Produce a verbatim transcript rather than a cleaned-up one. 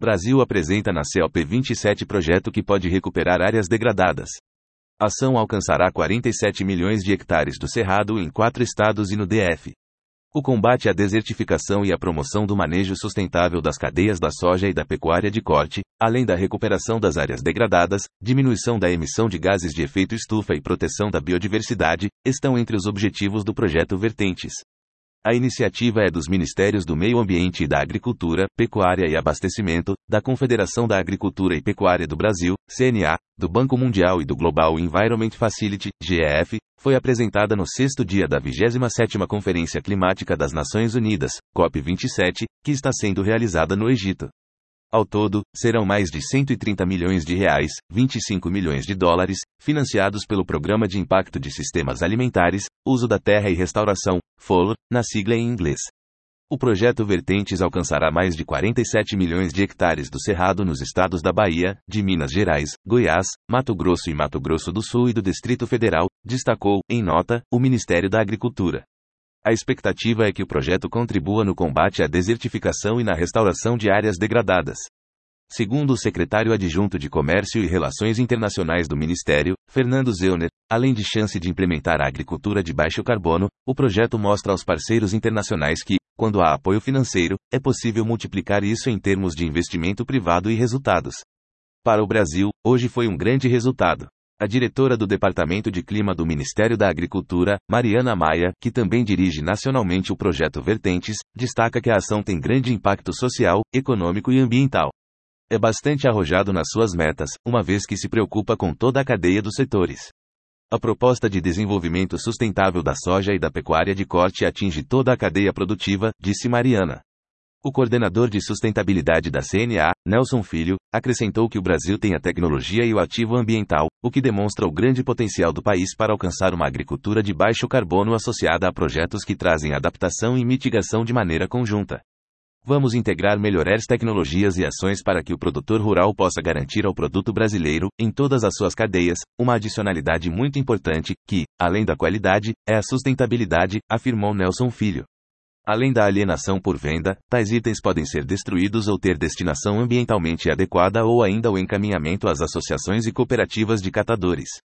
Brasil apresenta na C O P vinte e sete projeto que pode recuperar áreas degradadas. A ação alcançará quarenta e sete milhões de hectares do Cerrado em quatro estados e no D F. O combate à desertificação e a promoção do manejo sustentável das cadeias da soja e da pecuária de corte, além da recuperação das áreas degradadas, diminuição da emissão de gases de efeito estufa e proteção da biodiversidade, estão entre os objetivos do projeto Vertentes. A iniciativa é dos Ministérios do Meio Ambiente e da Agricultura, Pecuária e Abastecimento, da Confederação da Agricultura e Pecuária do Brasil, C N A, do Banco Mundial e do Global Environment Facility, G E F, foi apresentada no sexto dia da vigésima sétima Conferência Climática das Nações Unidas, COP vinte e sete, que está sendo realizada no Egito. Ao todo, serão mais de cento e trinta milhões de reais, vinte e cinco milhões de dólares, financiados pelo Programa de Impacto de Sistemas Alimentares, Uso da Terra e Restauração, F O L R, na sigla em inglês. O projeto Vertentes alcançará mais de quarenta e sete milhões de hectares do Cerrado nos estados da Bahia, de Minas Gerais, Goiás, Mato Grosso e Mato Grosso do Sul e do Distrito Federal, destacou, em nota, o Ministério da Agricultura. A expectativa é que o projeto contribua no combate à desertificação e na restauração de áreas degradadas. Segundo o secretário adjunto de Comércio e Relações Internacionais do Ministério, Fernando Zeuner, além de chance de implementar a agricultura de baixo carbono, o projeto mostra aos parceiros internacionais que, quando há apoio financeiro, é possível multiplicar isso em termos de investimento privado e resultados. Para o Brasil, hoje foi um grande resultado. A diretora do Departamento de Clima do Ministério da Agricultura, Mariana Maia, que também dirige nacionalmente o projeto Vertentes, destaca que a ação tem grande impacto social, econômico e ambiental. É bastante arrojado nas suas metas, uma vez que se preocupa com toda a cadeia dos setores. A proposta de desenvolvimento sustentável da soja e da pecuária de corte atinge toda a cadeia produtiva, disse Mariana. O coordenador de sustentabilidade da C N A, Nelson Filho, acrescentou que o Brasil tem a tecnologia e o ativo ambiental, o que demonstra o grande potencial do país para alcançar uma agricultura de baixo carbono associada a projetos que trazem adaptação e mitigação de maneira conjunta. Vamos integrar melhores tecnologias e ações para que o produtor rural possa garantir ao produto brasileiro, em todas as suas cadeias, uma adicionalidade muito importante, que, além da qualidade, é a sustentabilidade, afirmou Nelson Filho. Além da alienação por venda, tais itens podem ser destruídos ou ter destinação ambientalmente adequada ou ainda o encaminhamento às associações e cooperativas de catadores.